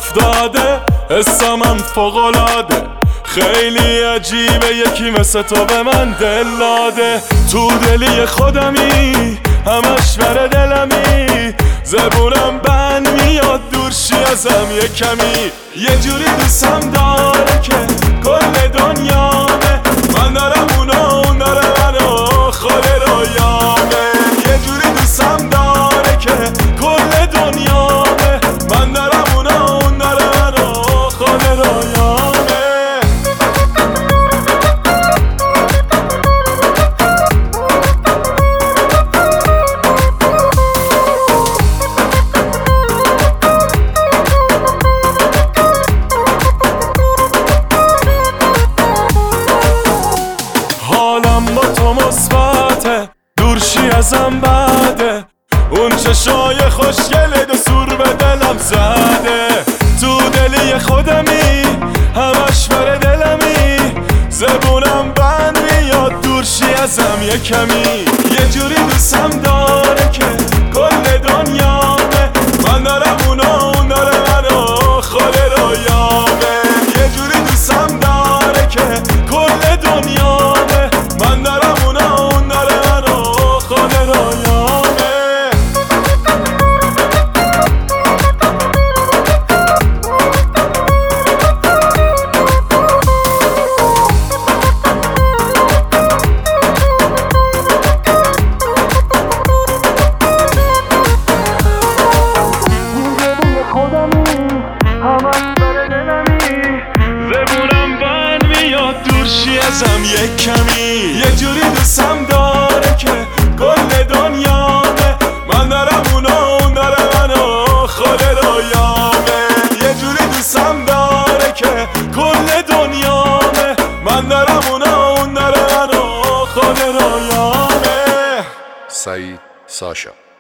افتاده، حسامم فوق‌العاده، خیلی عجیبه یکی مثل تو به من دل داده. تو دلی خودمی، همش بر دلمی، زبونم بند میاد دورشی ازم یه کمی. یه جوری دوستم داره که کل دنیامه، من دارم اون داره منو، خود رویامه. یه جوری دوستم داره که کل دنیامه، من دارم اون داره منو، خود رویامه. حالم با تو مثبته، دورشی ازم بده، اون چشای خوشگله دو سور به دلم زده. تو دلی خودمی، همش بر دلمی، زبونم بند میاد دورشی ازم یه کمی. یه جوری دوستم داره که کل دنیامه، من دارم اون داره منو، خود رویامه. یه جوری دوستم داره که کل دنیامه، من دارم اون داره منو، خود رویامه. زبونم بند میاد دورشی ازم یک کمی. یه جوری دوستم داره که کل دنیامه، من دارم اون داره منو، خود رویامه. یه جوری دوستم داره که کل دنیامه، من دارم اون داره منو، خود رویامه. سعید ساشا.